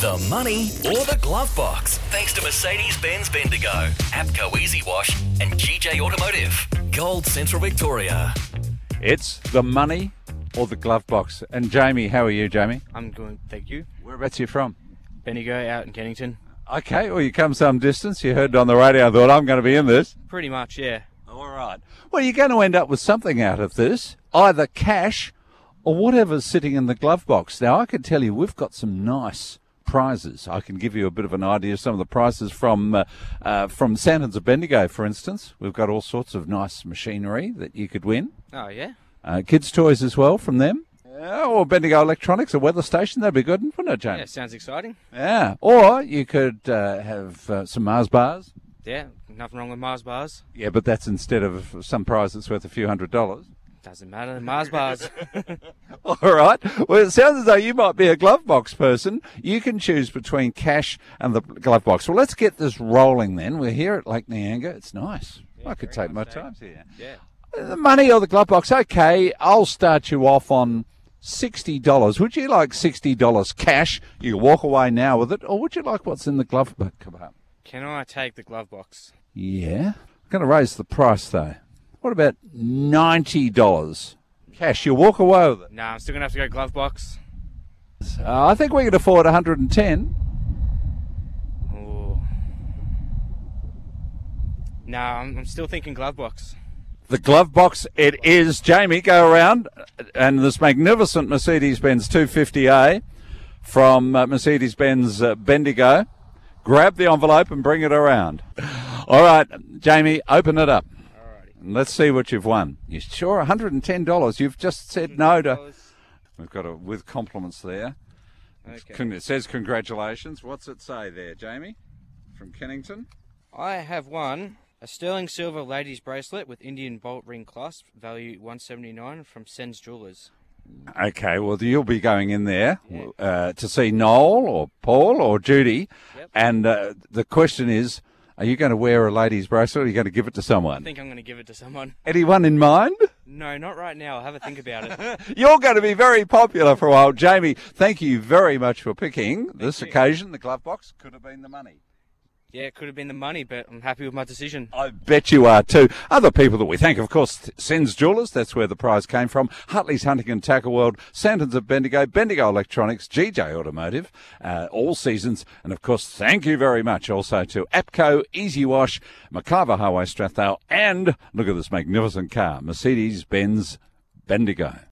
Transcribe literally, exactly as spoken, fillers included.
The money or the glove box. Thanks to Mercedes-Benz Bendigo, APCO Easy Wash and G J Automotive. Gold Central Victoria. It's the money or the glove box. And Jamie, how are you, Jamie? I'm good, thank you. Whereabouts are you from? Bendigo out in Kennington. Okay, well, you come some distance. You heard it on the radio. I thought, I'm going to be in this. Pretty much, yeah. All right. Well, you're going to end up with something out of this, either cash or whatever's sitting in the glove box. Now, I can tell you we've got some nice prizes. I can give you a bit of an idea of some of the prizes from uh, uh, from Santons of Bendigo, for instance. We've got all sorts of nice machinery that you could win. Oh, yeah? Uh, kids' toys as well from them. Yeah, or Bendigo Electronics, a weather station. That'd be good, wouldn't it, James? Yeah, sounds exciting. Yeah. Or you could uh, have uh, some Mars bars. Yeah, nothing wrong with Mars bars. Yeah, but that's instead of some prize that's worth a few hundred dollars. Doesn't matter, Mars bars. All right. Well, it sounds as though you might be a glove box person. You can choose between cash and the glove box. Well, let's get this rolling then. We're here at Lake Nyanga. It's nice. Yeah, I could very take my nice day. time here. Yeah. The money or the glove box? Okay, I'll start you off on sixty dollars. Would you like sixty dollars cash? You can walk away now with it. Or would you like what's in the glove box? Can I take the glove box? Yeah. I'm going to raise the price, though. What about ninety dollars cash? You walk away with it. Nah, I'm still going to have to go glove box. Uh, I think we can afford one hundred ten. Ooh. Nah, I'm, I'm still thinking glove box. The glove box it is. Jamie, go around. And this magnificent Mercedes-Benz two fifty A from uh, Mercedes-Benz uh, Bendigo. Grab the envelope and bring it around. All right, Jamie, open it up. Let's see what you've won. You sure? one hundred ten dollars. You've just said no to... We've got a with compliments there. Okay. It says congratulations. What's it say there, Jamie? From Kennington? I have won a sterling silver ladies bracelet with Indian bolt ring clasp, value one seventy-nine from Sen's Jewelers. Okay, well, you'll be going in there yeah. uh, to see Noel or Paul or Judy. Yep. And uh, the question is, are you going to wear a lady's bracelet or are you going to give it to someone? I think I'm going to give it to someone. Anyone in mind? No, not right now. I'll have a think about it. You're going to be very popular for a while. Jamie, thank you very much for picking thank this you. occasion. The glove box could have been the money. Yeah, it could have been the money, but I'm happy with my decision. I bet you are too. Other people that we thank, of course, Sen's Jewelers, that's where the prize came from, Hartley's Hunting and Tackle World, Santons of Bendigo, Bendigo Electronics, G J Automotive, uh, all seasons, and of course, thank you very much also to APCO, Easy Wash, McIver Highway Strathdale, and look at this magnificent car, Mercedes-Benz Bendigo.